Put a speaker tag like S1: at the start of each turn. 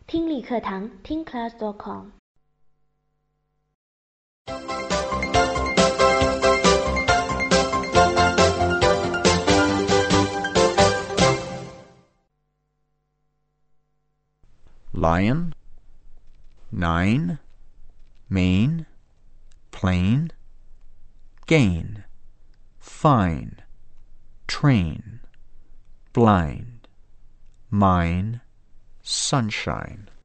S1: 听力课堂听 class.com。
S2: Lion, 9, main, plain, gain, fine, train, blind, mine, sunshine.